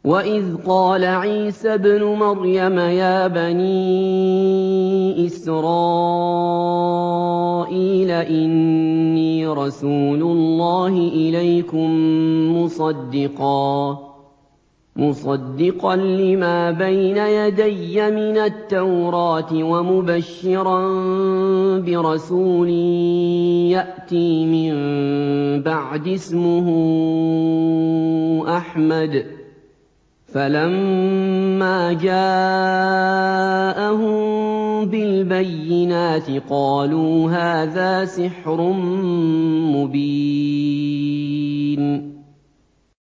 وَإِذْ قَالَ عِيسَى ابْنُ مَرْيَمَ يَا بَنِي إِسْرَائِيلَ إِنِّي رَسُولُ اللَّهِ إِلَيْكُم مُّصَدِّقًا لِّمَا بَيْنَ يَدَيَّ مِنَ التَّوْرَاةِ وَمُبَشِّرًا بِرَسُولٍ يَأْتِي مِن بَعْدِي اسْمُهُ أَحْمَدُ ۖ فَلَمَّا جَاءَهُم بِالْبَيِّنَاتِ قَالُوا هَٰذَا سِحْرٌ مُّبِينٌ